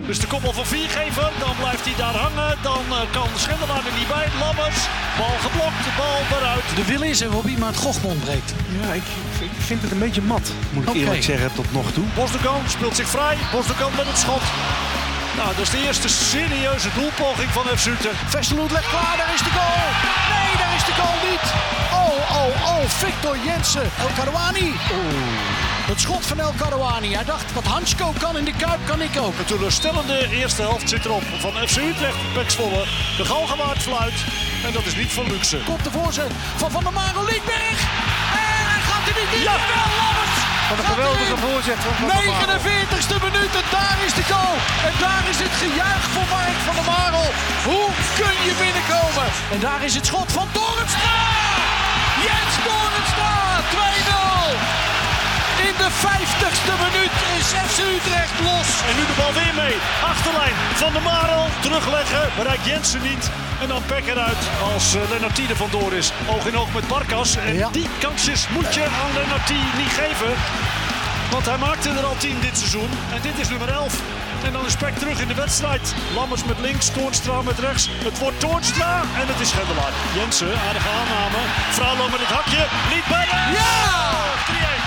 Dus de koppel van 4 geven, dan blijft hij daar hangen. Dan kan Schendelaar er niet bij. Lammers, bal geblokt, de bal eruit. De wil is er, Robbie, maar het gochme ontbreekt. Ja, ik vind het een beetje mat, moet ik eerlijk zeggen, tot nog toe. Bosdogan speelt zich vrij. Bosdogan met het schot. Nou, dat is de eerste serieuze doelpoging van FC Utrecht. Vesterloot legt klaar, daar is de goal. Nee, daar is de goal niet. Oh, Victor Jensen. El Karouani. Het schot van El Karouani. Hij dacht, wat Hansko kan in de Kuip, kan ik ook. Een teleurstellende eerste helft zit erop van FC Utrecht. Pek Zwolle. De Galgenwaard fluit. En dat is niet van luxe. Komt de voorzet van Van der Marel Liedberg. En hij gaat er niet in. Ja. Wel, Lammers. Wat een geweldige voorzet van Van der Marel. 49e minuut en daar is de goal. En daar is het gejuich voor Mark van der Marel. Hoe kun je binnenkomen? En daar is het schot van Toornstra. Jens Toornstra, 2-0. In de 50ste minuut is FC Utrecht los. En nu de bal weer mee. Achterlijn van der Marel. Terugleggen. Bereikt Jensen niet. En dan Peck eruit als Lennartie er vandoor is. Oog in oog met Barkas. En die kansjes moet je aan Lennartie niet geven. Want hij maakte er al 10 dit seizoen. En dit is nummer 11. En dan is Peck terug in de wedstrijd. Lammers met links, Toornstra met rechts. Het wordt Toornstra en het is Schendelaar. Jensen, aardige aanname. Fraulo met het hakje. Liedberg. Ja! 3-1.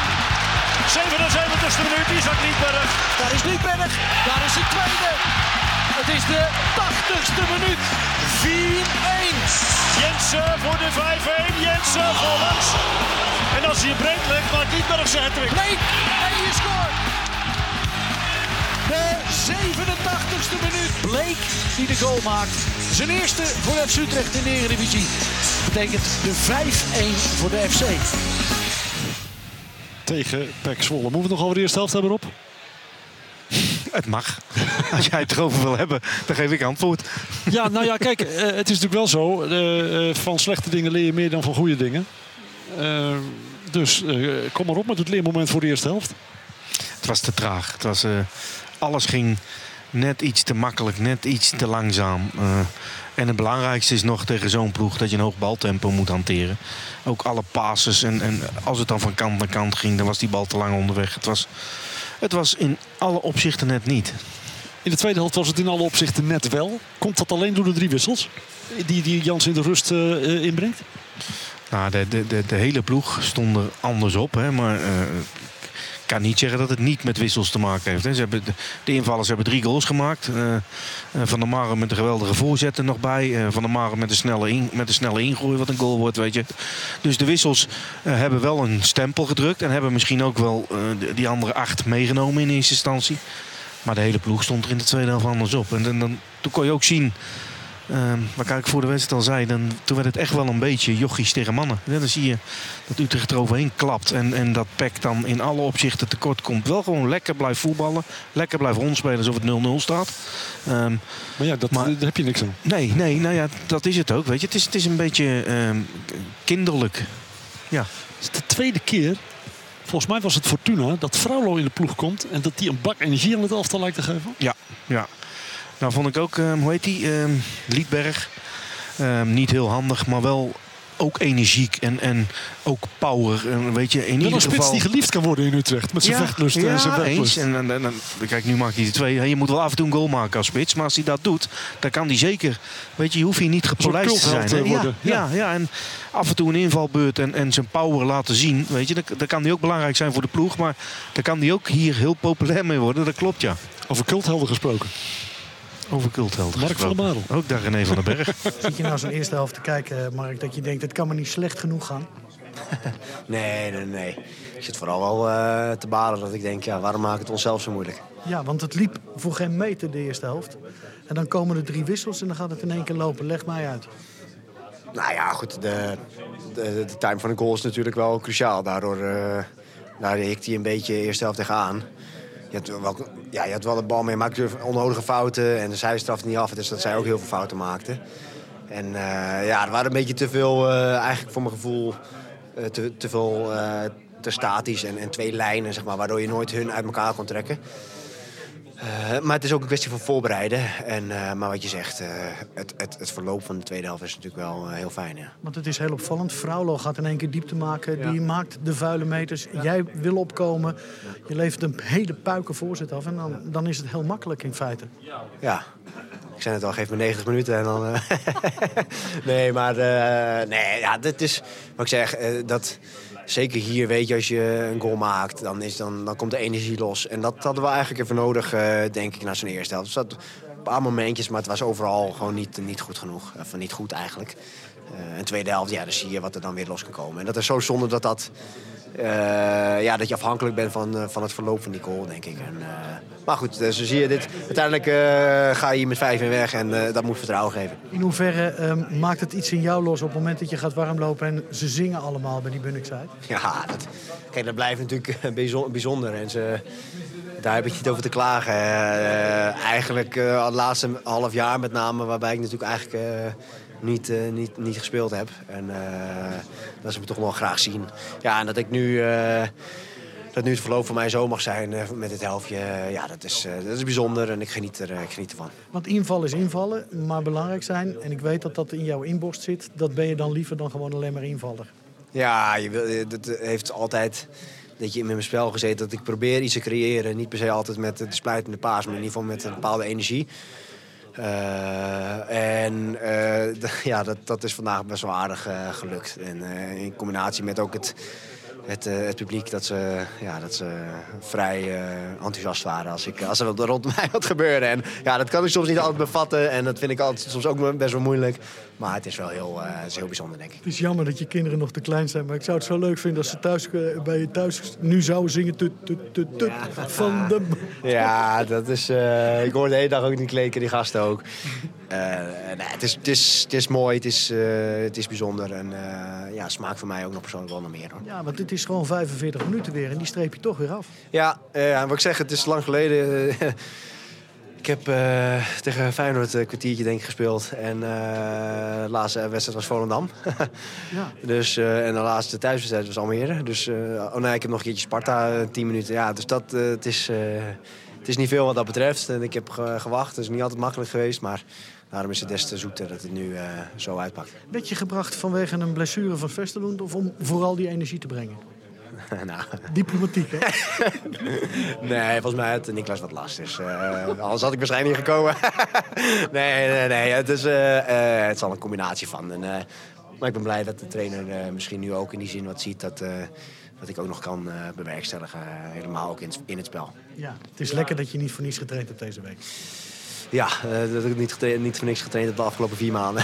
77e minuut, Isaac Liedberg. Daar is Liedberg. Daar is het tweede. Het is de 80ste minuut. 4-1. Jensen voor de 5-1. Jensen voorlangs. En als hij je breed legt, maakt Liedberg zijn hattrick. Bleek. En je scoort. De 87ste minuut. Bleek die de goal maakt. Zijn eerste voor de FC Utrecht in de Eredivisie. Betekent de 5-1 voor de FC. Tegen Pek Zwolle. Moeten we het nog over de eerste helft hebben, Rob? Het mag. Als jij het erover wil hebben, dan geef ik antwoord. Ja, nou ja, kijk, het is natuurlijk wel zo. Van slechte dingen leer je meer dan van goede dingen. Dus kom maar op met het leermoment voor de eerste helft. Het was te traag. Het was, alles ging net iets te makkelijk, net iets te langzaam. En het belangrijkste is nog tegen zo'n ploeg dat je een hoog baltempo moet hanteren. Ook alle passes. En als het dan van kant naar kant ging, dan was die bal te lang onderweg. Het was in alle opzichten net niet. In de tweede helft was het in alle opzichten net wel. Komt dat alleen door de 3 wissels die Jans in de rust inbrengt? Nou, de hele ploeg stond er anders op. Hè, maar ik kan niet zeggen dat het niet met wissels te maken heeft. Hè. De invallers hebben 3 goals gemaakt. Van der Marel met een geweldige voorzet er nog bij. Van der Marel met een snelle ingooi wat een goal wordt. Weet je. Dus de wissels hebben wel een stempel gedrukt. En hebben misschien ook wel die andere 8 meegenomen in eerste instantie. Maar de hele ploeg stond er in de tweede helft anders op. En toen kon je ook zien, wat ik voor de wedstrijd al zei, toen werd het echt wel een beetje jochies tegen mannen. Ja, dan zie je dat Utrecht er overheen klapt. En dat Peck dan in alle opzichten tekort komt. Wel gewoon lekker blijft voetballen. Lekker blijft rondspelen alsof het 0-0 staat. Maar ja, daar heb je niks aan. Nee, nou ja, dat is het ook. Weet je. Het is een beetje kinderlijk. Ja. Het is de tweede keer. Volgens mij was het Fortuna dat Fraulo in de ploeg komt. En dat die een bak energie aan het elftal lijkt te geven. Ja. Nou vond ik ook, hoe heet die? Liedberg. Niet heel handig, maar wel ook energiek en ook power. En weet je, in ieder geval... spits die geliefd kan worden in Utrecht. Met zijn vechtlust en zijn weglust. En kijk, nu maakt hij de 2. Je moet wel af en toe een goal maken als spits. Maar als hij dat doet, dan kan hij zeker... Weet je hoeft hij niet gepolijst te zijn. Ja, en af en toe een invalbeurt en zijn power laten zien. Weet je, dat kan hij ook belangrijk zijn voor de ploeg. Maar daar kan hij ook hier heel populair mee worden. Dat klopt, ja. Over culthelden gesproken. Over culthelden Mark van der Marel. Ook daar René van den Berg. Zit je nou zo'n eerste helft te kijken, Mark, dat je denkt, het kan maar niet slecht genoeg gaan? Nee. Ik zit vooral wel te balen dat ik denk, ja, waarom maken we het onszelf zo moeilijk? Ja, want het liep voor geen meter de eerste helft. En dan komen er 3 wissels en dan gaat het in één keer lopen. Leg mij uit. Nou ja, goed, de time van de goal is natuurlijk wel cruciaal. Daardoor hikt hij een beetje de eerste helft tegenaan. Je had wel de bal mee, maakte onnodige fouten en de zij strafte niet af. Dus dat zij ook heel veel fouten maakten. En er waren een beetje te veel, eigenlijk voor mijn gevoel, te veel te statisch en 2 lijnen, zeg maar, waardoor je nooit hun uit elkaar kon trekken. Maar het is ook een kwestie van voorbereiden. Maar wat je zegt, het verloop van de tweede helft is natuurlijk wel heel fijn. Ja. Want het is heel opvallend. Fraulo gaat in één keer diepte maken. Ja. Die maakt de vuile meters. Jij wil opkomen. Je levert een hele puiken voorzet af. En dan is het heel makkelijk in feite. Ja. Ik zei het al, geef me 90 minuten en dan... dit is... Wat ik zeg, dat... Zeker hier, weet je, als je een goal maakt, dan komt de energie los. En dat hadden we eigenlijk even nodig, denk ik, na zo'n eerste helft. Er zat een paar momentjes, maar het was overal gewoon niet goed genoeg. Of niet goed eigenlijk. En tweede helft, ja, dan zie je wat er dan weer los kan komen. En dat is zo zonde dat je afhankelijk bent van het verloop van die goal, denk ik. Maar goed, dus zie je dit. Uiteindelijk ga je hier met 5 in weg en dat moet vertrouwen geven. In hoeverre maakt het iets in jou los op het moment dat je gaat warmlopen en ze zingen allemaal bij die Bunnickside? Ja, dat blijft natuurlijk bijzonder. En daar heb ik niet over te klagen. Eigenlijk het laatste half jaar met name, waarbij ik natuurlijk eigenlijk... niet gespeeld heb. En dat ze me toch wel graag zien. Ja, en dat ik nu het verloop van mij zo mag zijn met dit helftje. Ja, dat is bijzonder en ik geniet ervan. Want invallen is invallen, maar belangrijk zijn. En ik weet dat in jouw inborst zit. Dat ben je dan liever dan gewoon alleen maar invaller. Ja, dat heeft altijd... Dat je in mijn spel gezeten dat ik probeer iets te creëren. Niet per se altijd met de splijtende paas, maar in ieder geval met een bepaalde energie. Dat is vandaag best wel aardig gelukt. En in combinatie met ook het publiek, dat ze vrij enthousiast waren als er rondom mij wat gebeurde. En ja, dat kan ik soms niet altijd bevatten en dat vind ik altijd soms ook best wel moeilijk. Maar het is wel heel bijzonder, denk ik. Het is jammer dat je kinderen nog te klein zijn, maar ik zou het zo leuk vinden als ze bij je thuis nu zouden zingen van de... Ja, dat is... ik hoor de hele dag ook die kleken, die gasten ook. Het is mooi, het is bijzonder en smaakt voor mij ook nog persoonlijk wel nog meer. Hoor. Ja, want het is gewoon 45 minuten weer en die streep je toch weer af. Ja, wat ik zeg, het is lang geleden. Ik heb tegen Feyenoord een kwartiertje denk ik gespeeld en de laatste wedstrijd was Volendam. Ja. Dus, en de laatste thuiswedstrijd was Almere. Dus ik heb nog een keertje Sparta, 10 minuten. Ja, dus het is niet veel wat dat betreft. En ik heb gewacht, het is niet altijd makkelijk geweest, maar daarom is het des te zoeter dat het nu zo uitpakt. Werd je gebracht vanwege een blessure van Vesterloen of om vooral die energie te brengen? Nou. Diplomatiek, hè? Nee, volgens mij had Niklas wat last. Dus, anders had ik waarschijnlijk niet gekomen. Nee. Het zal een combinatie van. Maar ik ben blij dat de trainer misschien nu ook in die zin wat ziet dat ik ook nog kan bewerkstelligen. Helemaal ook in het spel. Ja, het is lekker dat je niet voor niets getraind hebt deze week. Ja, dat ik niet voor niks getraind heb de afgelopen 4 maanden.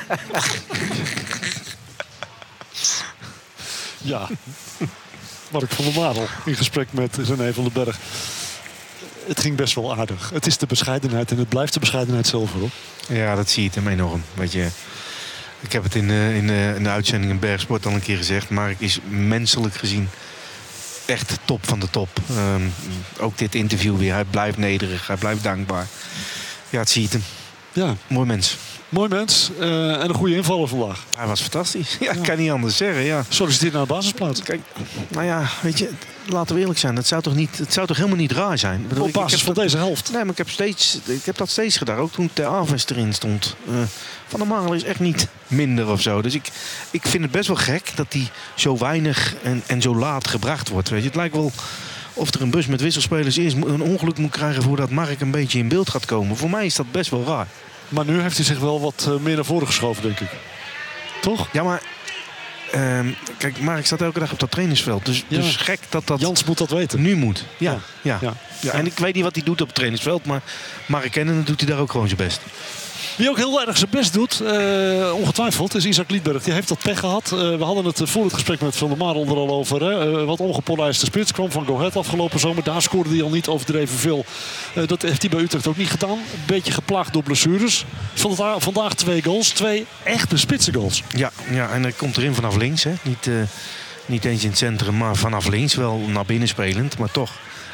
Ja. Mark van der Marel in gesprek met René van den Berg. Het ging best wel aardig. Het is de bescheidenheid en het blijft de bescheidenheid zelf, hoor. Ja, dat zie je hem enorm. Weet je, ik heb het in de uitzending in Bergsport al een keer gezegd. Mark is menselijk gezien echt top van de top. Ook dit interview weer. Hij blijft nederig, hij blijft dankbaar. Ja, het zie je hem. Ja. Mooi mens. Mooi mens en een goede invaller vandaag. Hij was fantastisch. Ja, ik kan niet anders zeggen. Ja. Solliciteert naar de basisplaats. Kijk, nou ja, weet je, laten we eerlijk zijn. Het zou toch helemaal niet raar zijn. Op basis van deze helft. Nee, maar ik heb dat steeds gedaan. Ook toen Ter Aves erin stond. Van der Marel is echt niet minder of zo. Dus ik vind het best wel gek dat hij zo weinig en zo laat gebracht wordt. Weet je, het lijkt wel of er een bus met wisselspelers eerst een ongeluk moet krijgen voordat Mark een beetje in beeld gaat komen. Voor mij is dat best wel raar. Maar nu heeft hij zich wel wat meer naar voren geschoven, denk ik. Toch? Ja, maar kijk, Mark staat elke dag op dat trainingsveld. Dus gek dat Jans moet dat weten. Nu moet. Ja. En ik weet niet wat hij doet op het trainingsveld. Maar Mark kennen, doet hij daar ook gewoon zijn best. Wie ook heel erg zijn best doet, ongetwijfeld, is Isaac Liedberg. Die heeft dat pech gehad. We hadden het voor het gesprek met Van der Marel er al over. Wat ongepolijste spits kwam van Go Ahead afgelopen zomer. Daar scoorde hij al niet overdreven veel. Dat heeft hij bij Utrecht ook niet gedaan. Een beetje geplaagd door blessures. Vandaag 2 goals. 2 echte spitse goals. Ja, en hij komt erin vanaf links. Hè. Niet eens in het centrum, maar vanaf links. Wel naar binnen spelend, maar toch.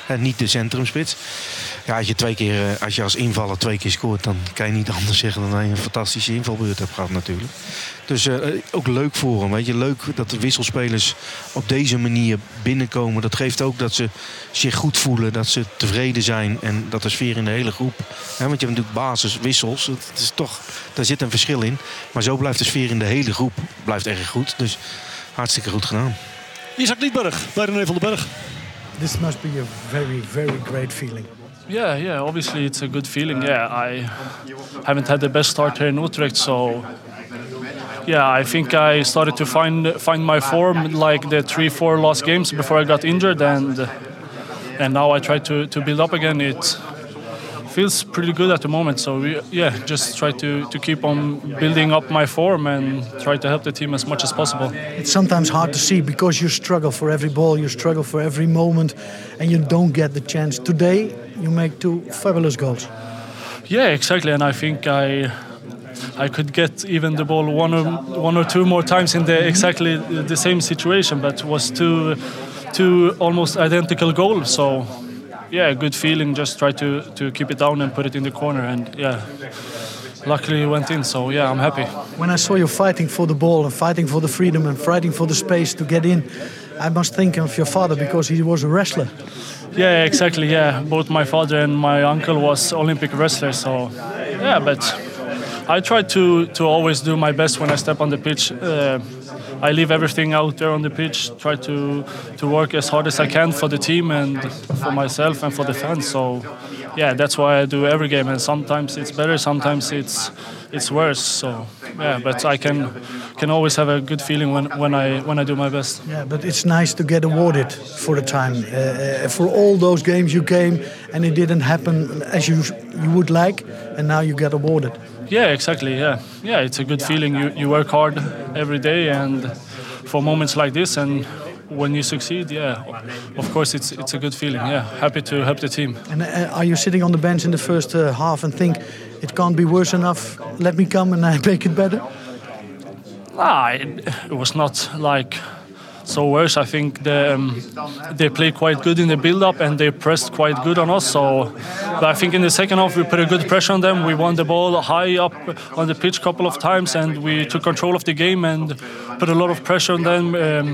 En niet de centrumspits. Ja, als je als invaller 2 keer scoort, dan kan je niet anders zeggen dan dat je een fantastische invalbeurt hebt gehad natuurlijk. Dus ook leuk voor hem. Weet je, leuk dat de wisselspelers op deze manier binnenkomen. Dat geeft ook dat ze zich goed voelen, dat ze tevreden zijn en dat de sfeer in de hele groep. Want je hebt natuurlijk basiswissels. Het is toch, daar zit een verschil in. Maar zo blijft de sfeer in de hele groep erg goed. Dus hartstikke goed gedaan. Isaac Liedberg bij René van den Berg. This must be a very, very great feeling. Yeah, obviously it's a good feeling. Yeah, I haven't had the best start here in Utrecht, so yeah, I think I started to find my form like the 3-4 last games before I got injured, and now I try to build up again. It feels pretty good at the moment, so just try to keep on building up my form and try to help the team as much as possible. It's sometimes hard to see because you struggle for every ball, you struggle for every moment, and you don't get the chance. Today, you make 2 fabulous goals. Yeah, exactly, and I think I could get even the ball one or two more times in exactly the same situation, but it was two almost identical goals. So yeah, good feeling. Just try to keep it down and put it in the corner, and yeah, luckily it went in. So yeah, I'm happy. When I saw you fighting for the ball and fighting for the freedom and fighting for the space to get in, I must think of your father because he was a wrestler. Yeah, exactly. Yeah, both my father and my uncle was Olympic wrestlers. So yeah, but I try to always do my best when I step on the pitch. I leave everything out there on the pitch. Try to work as hard as I can for the team and for myself and for the fans. So yeah, that's why I do every game. And sometimes it's better, sometimes it's worse. So yeah, but I can always have a good feeling when I do my best. Yeah, but it's nice to get awarded for the time for all those games you came and it didn't happen as you would like, and now you get awarded. Yeah, exactly. Yeah, it's a good feeling. You work hard every day, and for moments like this, and when you succeed, yeah, of course it's a good feeling. Yeah, happy to help the team. And are you sitting on the bench in the first half and think it can't be worse enough? Let me come and I make it better. It was not like so worse. I think they played quite good in the build-up and they pressed quite good on us. But I think in the second half we put a good pressure on them. We won the ball high up on the pitch a couple of times and we took control of the game and put a lot of pressure on them.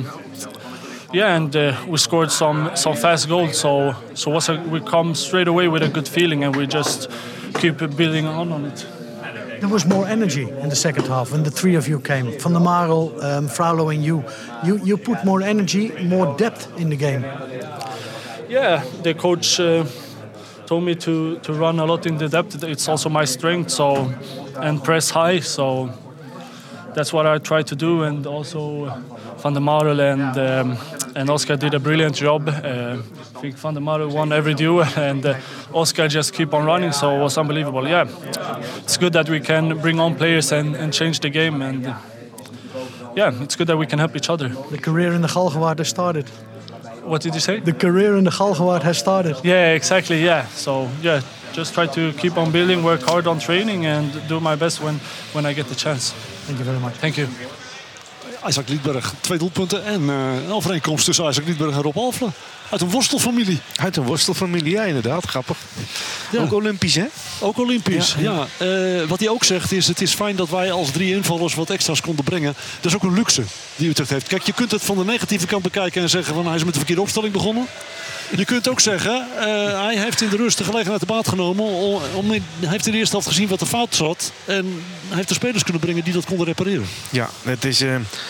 We scored some fast goals. So we come straight away with a good feeling and we just keep building on it. There was more energy in the second half when the 3 of you came. Van der Marel, Fraulo and you. You put more energy, more depth in the game. Yeah, the coach told me to run a lot in the depth. It's also my strength, and press high. So that's what I try to do. And also Van der Marel and Oscar did a brilliant job. I think Van der Marel won every duel and Oscar just keep on running, so it was unbelievable. Yeah, it's good that we can bring on players and change the game, and yeah, it's good that we can help each other. The career in the Galgenwaard has started. What did you say? The career in the Galgenwaard has started. Yeah, exactly, yeah. So yeah, just try to keep on building, work hard on training and do my best when I get the chance. Thank you very much. Thank you. Isaac Liedberg, 2 doelpunten en een overeenkomst tussen Isaac Liedberg en Rob Alfle. Uit een worstelfamilie. Uit een worstelfamilie, ja inderdaad, grappig. Ja. Ook Olympisch, hè? Ook Olympisch, ja. Wat hij ook zegt is, het is fijn dat wij als 3 invallers wat extra's konden brengen. Dat is ook een luxe die Utrecht heeft. Kijk, je kunt het van de negatieve kant bekijken en zeggen van hij is met de verkeerde opstelling begonnen. Je kunt ook zeggen, hij heeft in de rust de gelegenheid te baat genomen. Hij heeft in de eerste helft gezien wat er fout zat. En hij heeft de spelers kunnen brengen die dat konden repareren. Ja, het is...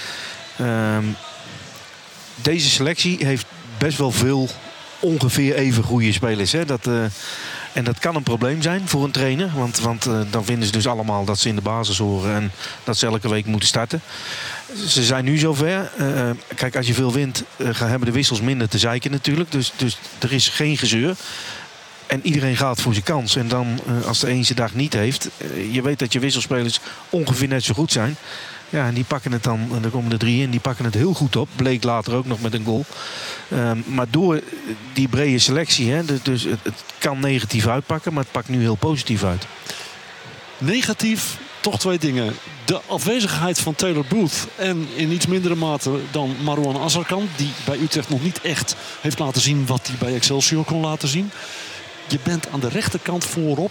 deze selectie heeft best wel veel ongeveer even goede spelers. Hè? En dat kan een probleem zijn voor een trainer. Want dan vinden ze dus allemaal dat ze in de basis horen. En dat ze elke week moeten starten. Ze zijn nu zover. Kijk, als je veel wint, hebben de wissels minder te zeiken natuurlijk. Dus er is geen gezeur. En iedereen gaat voor zijn kans. En dan, als de een zijn dag niet heeft... je weet dat je wisselspelers ongeveer net zo goed zijn. Ja, en die pakken het dan, en er komen er 3 in, die pakken het heel goed op. Bleek later ook nog met een goal. Maar door die brede selectie, hè, het kan negatief uitpakken, maar het pakt nu heel positief uit. Negatief toch 2 dingen. De afwezigheid van Taylor Booth en in iets mindere mate dan Marouane Azarkan, die bij Utrecht nog niet echt heeft laten zien wat hij bij Excelsior kon laten zien. Je bent aan de rechterkant voorop.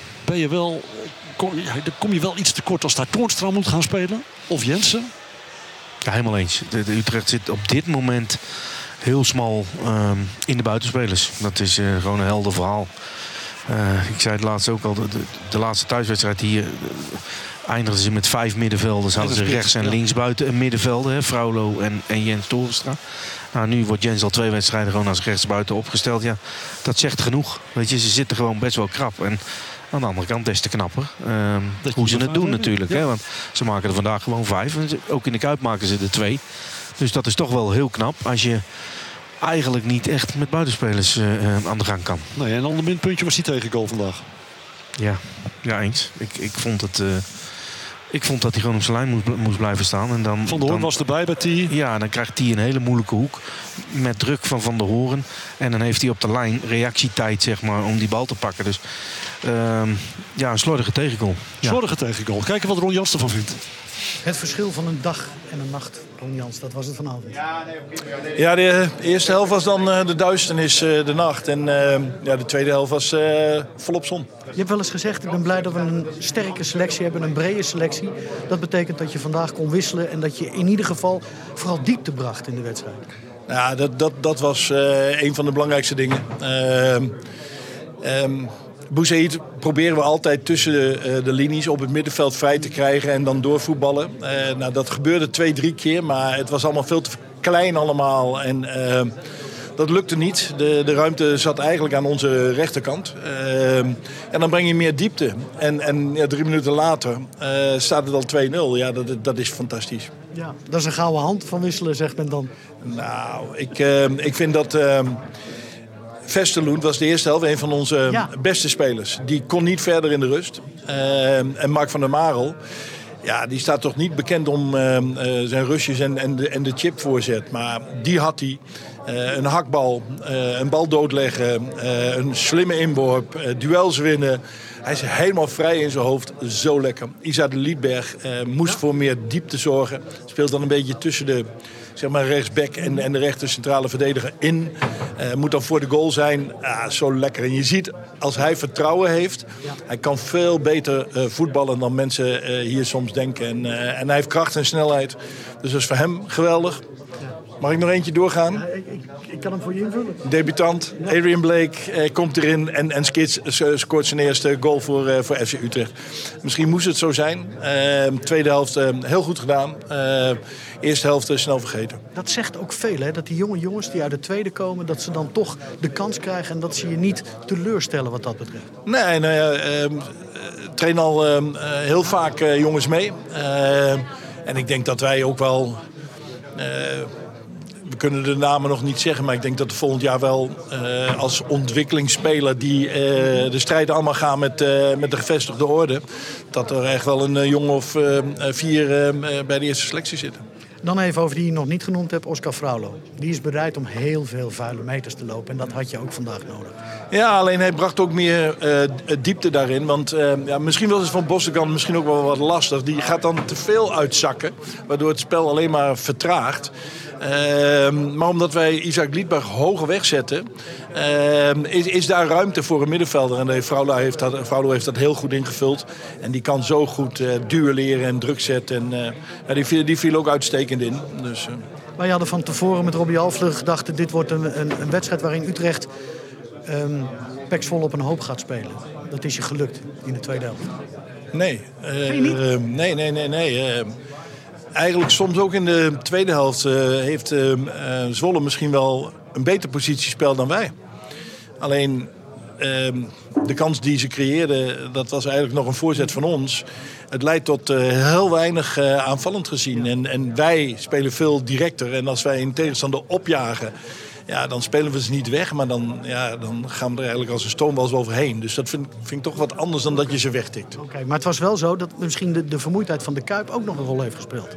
Kom je wel iets tekort als daar Toornstra moet gaan spelen? Of Jensen? Ja, helemaal eens. De Utrecht zit op dit moment heel smal in de buitenspelers. Dat is gewoon een helder verhaal. Ik zei het laatst ook al, de laatste thuiswedstrijd hier eindigden ze met 5 middenvelders. Hadden ze rechts en links buiten een middenvelder. Hè, Fraulo en Jens Toornstra. Nou, nu wordt Jens al 2 wedstrijden gewoon als rechtsbuiten opgesteld. Ja, dat zegt genoeg. Weet je, ze zitten gewoon best wel krap. En aan de andere kant des te knapper. Hoe ze het doen natuurlijk. Ja. Hè, want ze maken er vandaag gewoon 5. En ook in de Kuip maken ze er 2. Dus dat is toch wel heel knap als je eigenlijk niet echt met buitenspelers aan de gang kan. Nee, en een ander minpuntje was die tegengoal vandaag. Ja, eens. Ik vond dat hij gewoon op zijn lijn moest blijven staan. En dan, Van der Hoorn was erbij bij Thie. Ja, dan krijgt hij een hele moeilijke hoek. Met druk van der Hoorn. En dan heeft hij op de lijn reactietijd, zeg maar, om die bal te pakken. Dus een slordige tegengoal. Ja. Slordige tegengoal. Kijken wat Ron Jans ervan vindt. Het verschil van een dag en een nacht, Ron Jans, dat was het vanavond. Ja, de eerste helft was dan de duisternis, de nacht. En de tweede helft was volop zon. Je hebt wel eens gezegd, ik ben blij dat we een sterke selectie hebben, een brede selectie. Dat betekent dat je vandaag kon wisselen en dat je in ieder geval vooral diepte bracht in de wedstrijd. Ja, dat was een van de belangrijkste dingen. Boussaïd proberen we altijd tussen de linies op het middenveld vrij te krijgen en dan doorvoetballen. Dat gebeurde 2-3 keer, maar het was allemaal veel te klein allemaal. En dat lukte niet. De ruimte zat eigenlijk aan onze rechterkant. En dan breng je meer diepte. En 3 minuten later staat het al 2-0. Ja, dat is fantastisch. Ja, dat is een gouden hand van wisselen, zegt men dan. Nou, ik vind dat Vesterloen was de eerste helft een van onze beste spelers. Die kon niet verder in de rust. En Mark van der Marel, ja, die staat toch niet bekend om zijn rustjes en de chipvoorzet. Maar die had hij. Een hakbal, een bal doodleggen, een slimme inworp, duels winnen. Hij is helemaal vrij in zijn hoofd. Zo lekker. Isa de Liedberg moest voor meer diepte zorgen. Speelt dan een beetje tussen de rechtsback en de rechter centrale verdediger in. Moet dan voor de goal zijn. Zo lekker. En je ziet, als hij vertrouwen heeft, hij kan veel beter voetballen dan mensen hier soms denken. En hij heeft kracht en snelheid. Dus dat is voor hem geweldig. Mag ik nog eentje doorgaan? Ja, ik kan hem voor je invullen. Debutant, Adrian Blake komt erin en scoort zijn eerste goal voor FC Utrecht. Misschien moest het zo zijn. Tweede helft heel goed gedaan. Eerste helft snel vergeten. Dat zegt ook veel, hè? Dat die jonge jongens die uit de tweede komen, dat ze dan toch de kans krijgen en dat ze je niet teleurstellen wat dat betreft. Nee, train al heel vaak jongens mee. En ik denk dat wij ook wel... we kunnen de namen nog niet zeggen, maar ik denk dat we volgend jaar wel als ontwikkelingsspeler die de strijd allemaal gaan met de gevestigde orde, dat er echt wel een jongen of 4 bij de eerste selectie zitten. Dan even over die je nog niet genoemd hebt, Oscar Fraulo. Die is bereid om heel veel vuile meters te lopen en dat had je ook vandaag nodig. Ja, alleen hij bracht ook meer diepte daarin. Want misschien was het van Bostekant misschien ook wel wat lastig. Die gaat dan te veel uitzakken, waardoor het spel alleen maar vertraagt. Maar omdat wij Isaac Liedberg hoger wegzetten, is daar ruimte voor een middenvelder. En Fraulo heeft dat heel goed ingevuld. En die kan zo goed duelleren en druk zetten. En die viel ook uitstekend in. Dus, Wij hadden van tevoren met Robbie Alvlug gedacht, dit wordt een wedstrijd waarin Utrecht PEC Zwolle op een hoop gaat spelen. Dat is je gelukt in de tweede helft. Nee. Nee. Eigenlijk soms ook in de tweede helft heeft Zwolle misschien wel een beter positiespel dan wij. Alleen de kans die ze creëerden, dat was eigenlijk nog een voorzet van ons. Het leidt tot heel weinig aanvallend gezien. En wij spelen veel directer. En als wij een tegenstander opjagen, ja, dan spelen we ze niet weg. Maar dan gaan we er eigenlijk als een stoomwals overheen. Dus dat vind ik toch wat anders dan dat je ze wegtikt. Oké, maar het was wel zo dat misschien de vermoeidheid van de Kuip ook nog een rol heeft gespeeld.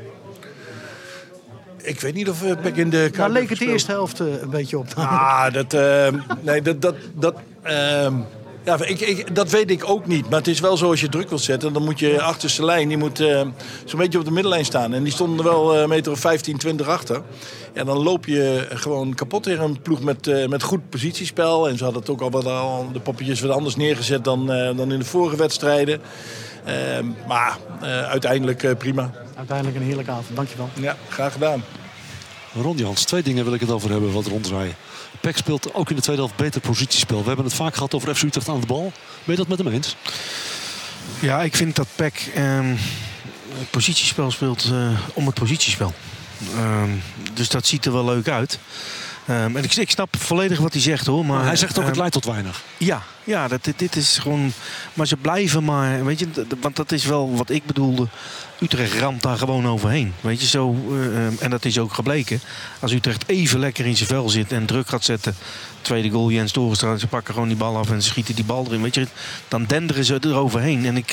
Ik weet niet of Beck in de Kuip. Daar leek het de eerste helft een beetje op. Ja, dat weet ik ook niet. Maar het is wel zo, als je druk wilt zetten, dan moet je achterste lijn, die moet zo'n beetje op de middenlijn staan. En die stonden er wel een meter of 15, 20 achter. Ja, dan loop je gewoon kapot tegen een ploeg met goed positiespel. En ze hadden het ook al de poppetjes wat anders neergezet dan in de vorige wedstrijden. Maar uiteindelijk prima. Uiteindelijk een heerlijke avond, dankjewel. Ja, graag gedaan. Ron Jans, 2 dingen wil ik het over hebben wat ronddraaien. PEC speelt ook in de tweede helft beter positiespel. We hebben het vaak gehad over FC Utrecht aan de bal. Ben je dat met hem eens? Ja, ik vind dat PEC het positiespel speelt om het positiespel. Dus dat ziet er wel leuk uit. En ik snap volledig wat hij zegt, hoor. Maar hij zegt ook het leidt tot weinig. Ja, dit is gewoon... Maar ze blijven maar... Weet je, want dat is wel wat ik bedoelde. Utrecht ramt daar gewoon overheen. Weet je, zo... en dat is ook gebleken. Als Utrecht even lekker in zijn vel zit en druk gaat zetten... Tweede goal, Jens Torenstraat. Ze pakken gewoon die bal af en ze schieten die bal erin. Weet je, dan denderen ze eroverheen. En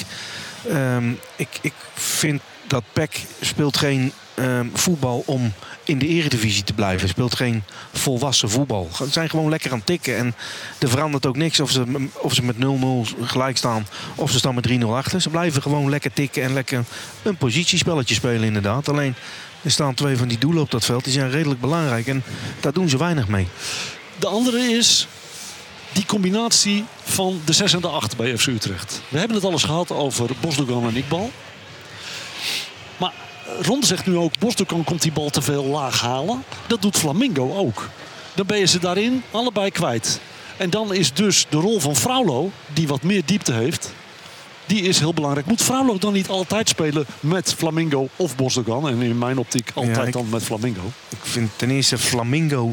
ik vind dat PEC speelt geen voetbal om in de eredivisie te blijven. Speelt geen volwassen voetbal. Ze zijn gewoon lekker aan het tikken. En er verandert ook niks of ze met 0-0 gelijk staan of ze staan met 3-0 achter. Ze blijven gewoon lekker tikken en lekker een positiespelletje spelen inderdaad. Alleen er staan 2 van die doelen op dat veld. Die zijn redelijk belangrijk en daar doen ze weinig mee. De andere is die combinatie van de 6 en de 8 bij FC Utrecht. We hebben het al eens gehad over Bosdogan en Iqbal. Maar Ron zegt nu ook, Bosdogan komt die bal te veel laag halen. Dat doet Flamingo ook. Dan ben je ze daarin allebei kwijt. En dan is dus de rol van Fraulo, die wat meer diepte heeft, die is heel belangrijk. Moet Fraulo dan niet altijd spelen met Flamingo of Bosdogan? En in mijn optiek altijd dan met Flamingo. Ik vind ten eerste Flamingo...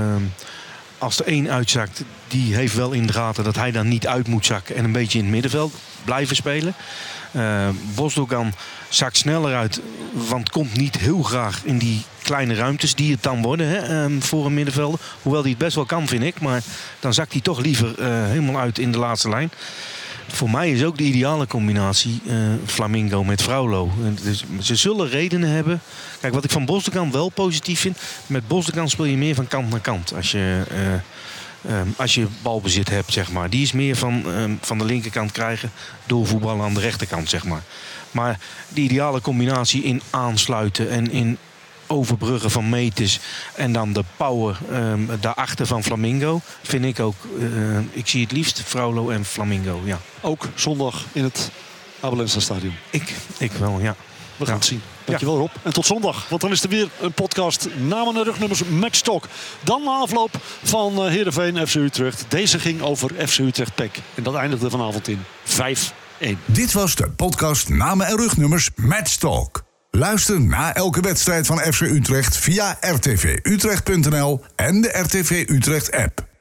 als er 1 uitzakt, die heeft wel in de gaten dat hij dan niet uit moet zakken en een beetje in het middenveld blijven spelen. Bosdogan zakt sneller uit, want komt niet heel graag in die kleine ruimtes die het dan worden voor een middenvelder. Hoewel hij het best wel kan, vind ik. Maar dan zakt hij toch liever helemaal uit in de laatste lijn. Voor mij is ook de ideale combinatie Flamingo met Fraulo. Dus ze zullen redenen hebben. Kijk, wat ik van Bosdogan wel positief vind. Met Bosdogan speel je meer van kant naar kant. Als je balbezit hebt, zeg maar. Die is meer van de linkerkant krijgen door voetballen aan de rechterkant, zeg maar. Maar de ideale combinatie in aansluiten en in overbruggen van meters en dan de power daarachter van Flamingo vind ik ook. Ik zie het liefst Fraulo en Flamingo, ja. Ook zondag in het Abelensta Stadion. Ik wel, ja. We gaan het zien. Dankjewel Rob. En tot zondag, want dan is er weer een podcast namen en rugnummers Matchtalk. Dan na afloop van Heerenveen FC Utrecht. Deze ging over FC Utrecht PEC. En dat eindigde vanavond in 5-1. Dit was de podcast namen en rugnummers Matchtalk. Luister na elke wedstrijd van FC Utrecht via rtvutrecht.nl en de RTV Utrecht app.